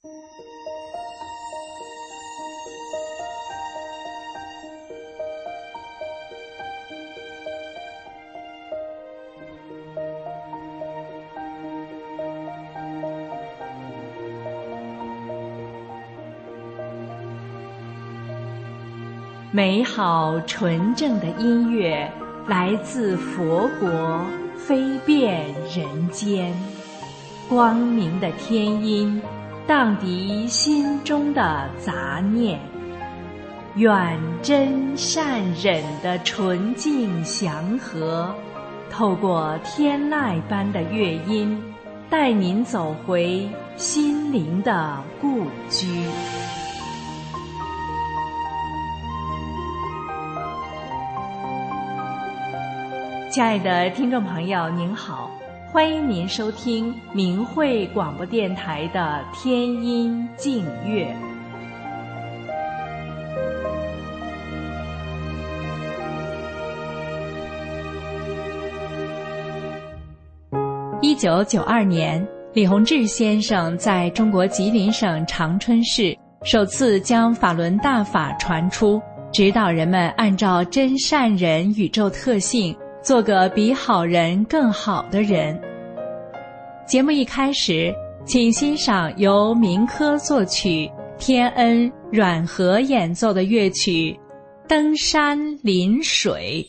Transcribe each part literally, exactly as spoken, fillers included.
美好纯正的音乐来自佛国，飞遍人间。光明的天音荡涤心中的杂念，愿真善忍的纯净祥和，透过天籁般的乐音，带您走回心灵的故居。亲爱的听众朋友您好，欢迎您收听明慧广播电台的天音静乐。一九九二年，李洪志先生在中国吉林省长春市首次将法轮大法传出，指导人们按照真善忍宇宙特性做个比好人更好的人。节目一开始，请欣赏由民科作曲、天恩、阮和演奏的乐曲《登山临水》。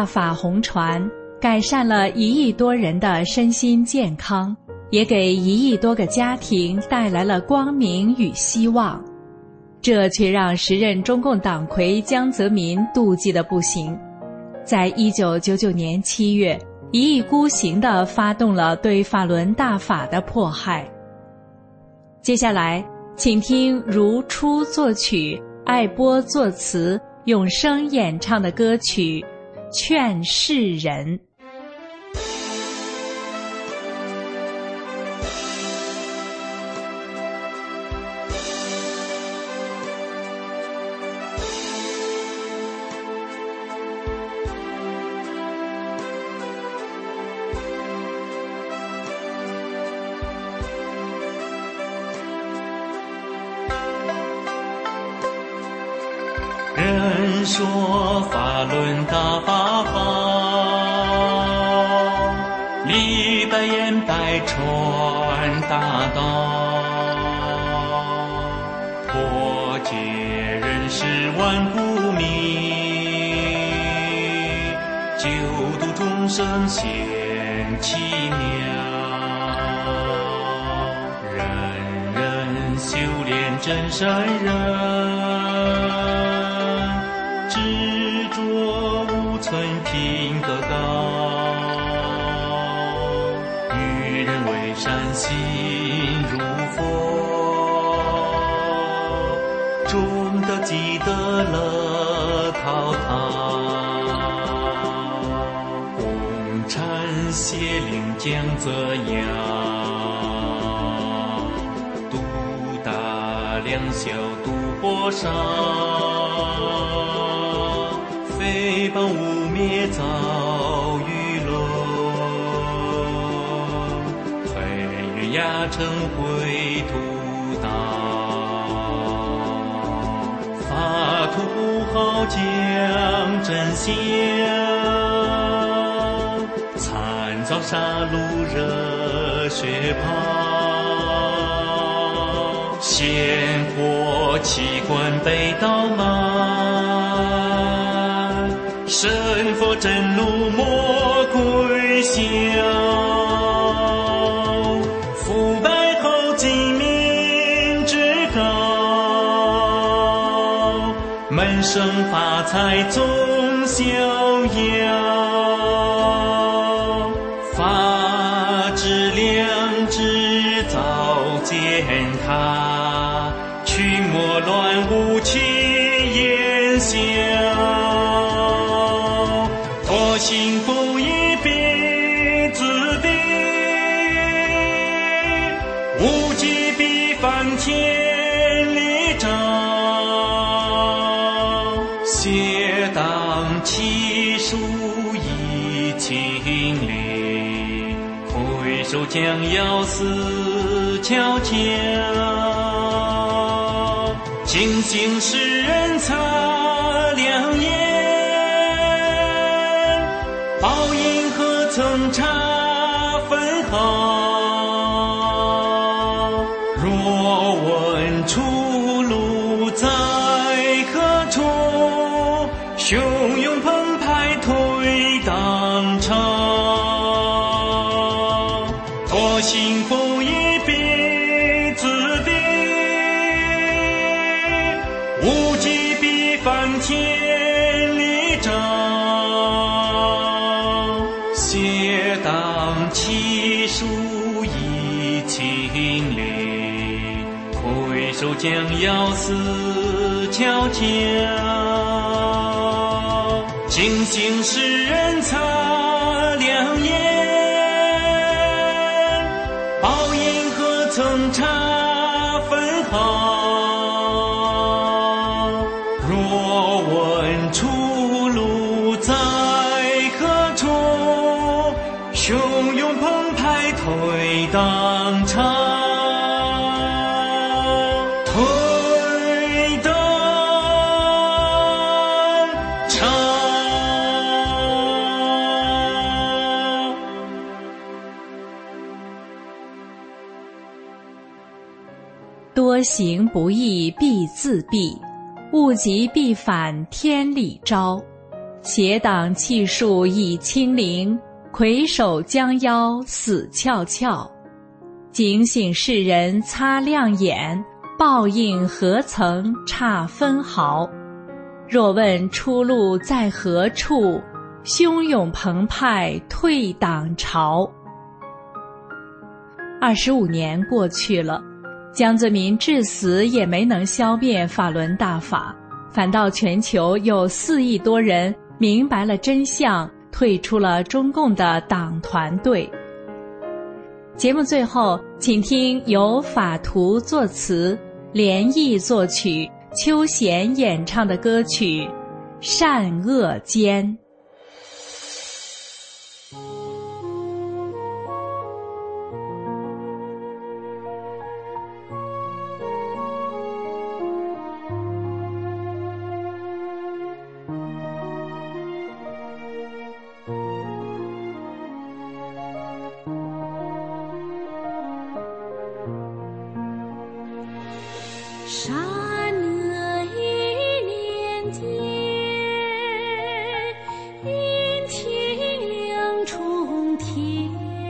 大法红传改善了一亿多人的身心健康，也给一亿多个家庭带来了光明与希望。这却让时任中共党魁江泽民妒忌得不行，在一九九九年七月，一意孤行地发动了对法轮大法的迫害。接下来，请听如初作曲、艾波作词，永生演唱的歌曲《劝世人》。 人说法轮大法好，历代言百传大道，破解人世万古迷，救度众生显奇妙，人人修炼真善人，品格高，与人为善心如佛，众德积德乐滔滔，共产邪灵将则摇，度大量小度火烧，诽谤污灭遭舆论，黑云压城灰土岛，法图不好将真相，惨遭杀戮热血泡，鲜活器官被刀芒，神佛震怒魔鬼笑，腐败后精明之高，门生发财总逍遥，法治良知早践踏，群魔乱舞其言笑，幸福一笔自定，无极必翻千里照，邪党欺术已清零，回首将要死悄悄，警醒世人擦亮眼，报应何曾查分毫，若问出路在何处，汹涌澎湃推当朝，托幸福一笔自定，无极必翻千里照，邪党欺术已清零，回首将要死悄悄，警醒世人擦亮眼，报应何曾查分毫，若问出路在何处，汹涌澎湃推当朝，推当朝。 多行不义必自毙，物极必反天理昭。 携党气数已清零，魁首将腰死翘翘。警醒世人擦亮眼，报应何曾差分毫。若问出路在何处，汹涌澎湃退党潮。二十五年过去了，江泽民至死也没能消灭法轮大法，反倒全球有四亿多人明白了真相，退出了中共的党团队。节目最后，请听由法图作词，连毅作曲，邱贤演唱的歌曲《善恶间》。 善恶一念间，阴晴两重天。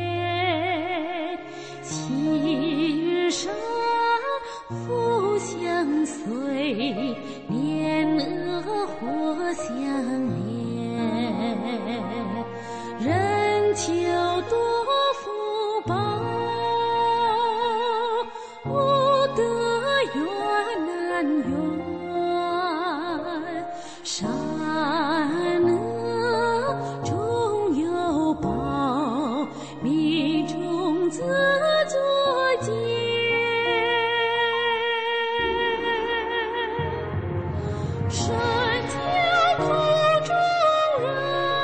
喜与伤互相随，怜恶或相连。人求多福报，无德缘难圆，善恶终有报，命中自作孽。身教苦中人，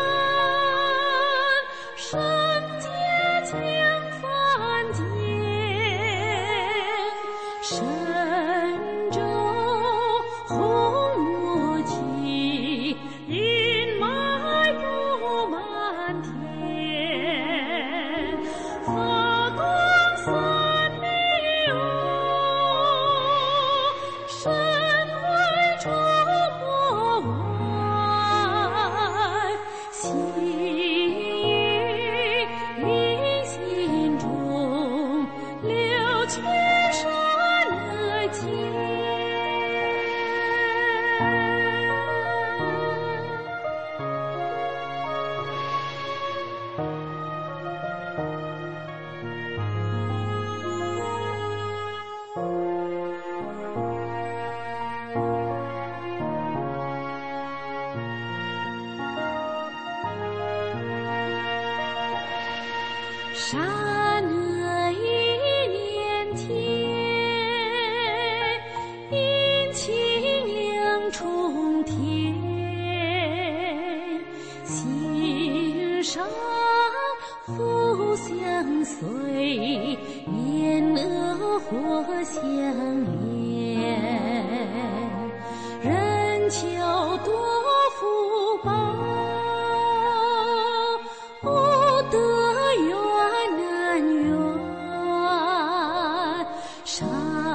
身皆将犯贱。神州红墨迹，阴霾布满天。发光三昧哦，神威出没外。心于心中留去善恶间。善恶一念间，阴晴两重天。喜与伤互相随，怜恶或相连。人求多福报，无德缘难圆。善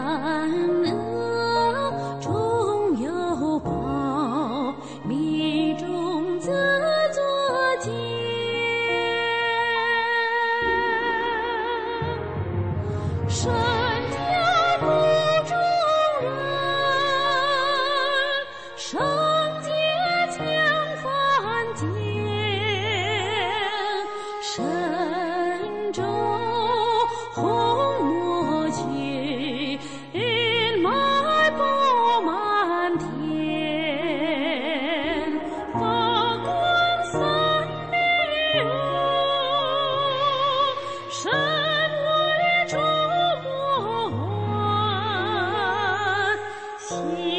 恶终有报，命中自作孽。身教苦中人，身皆将犯贱。神州红墨迹，阴霾布满天。发光三昧哦，神威出没外。喜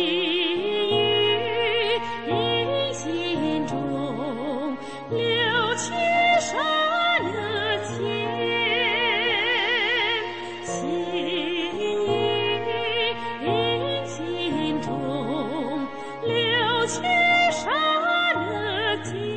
于心中留去善恶间。喜于心中留去善恶间。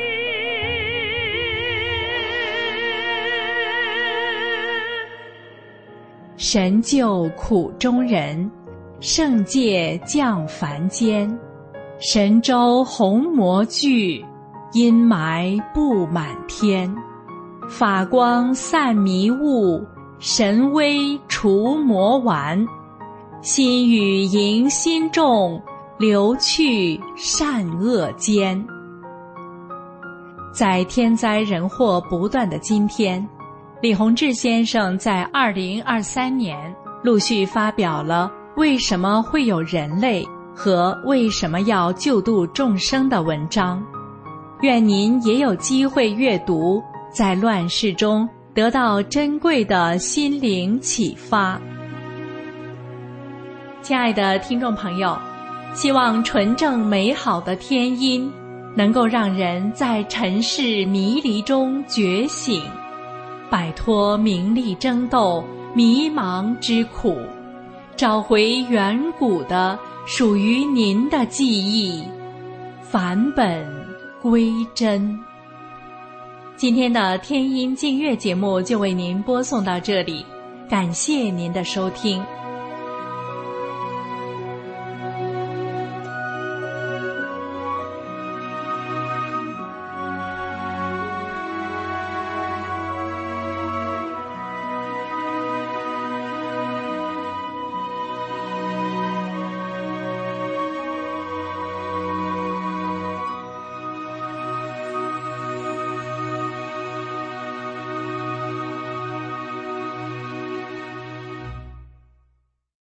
神救苦中人，圣界降凡间。 神州虹膜聚，阴霾布满天。法光散迷雾，神威除魔丸。心语迎心众，流去善恶间。在天灾人祸不断的今天，李洪志先生在二零二三年陆续发表了为什么会有人类和为什么要救度众生的文章。愿您也有机会阅读，在乱世中得到珍贵的心灵启发。亲爱的听众朋友，希望纯正美好的天音能够让人在尘世迷离中觉醒，摆脱名利争斗、迷茫之苦，找回远古的属于您的记忆，返本归真。今天的天音净月节目就为您播送到这里，感谢您的收听。